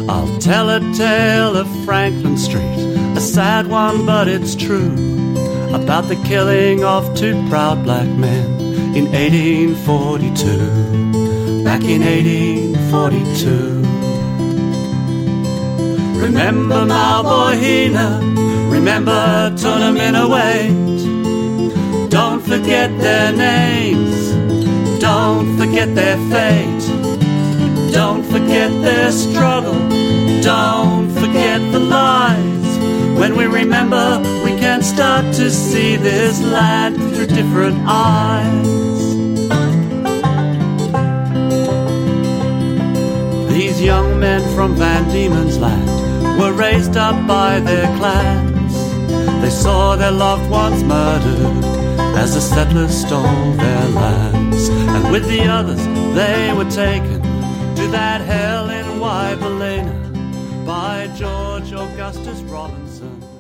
I'll tell a tale of Franklin Street, a sad one but it's true, about the killing of two proud black men in 1842. Back in 1842. Remember Malvohina, remember Tunamenawait. Don't forget their names, don't forget their fate. Don't forget their struggle, don't forget the lies. When we remember, we can start to see this land through different eyes. These young men from Van Diemen's Land were raised up by their clans. They saw their loved ones murdered as the settlers stole their lands. And with the others they were taken to that hell in Waipalena by George Augustus Robinson.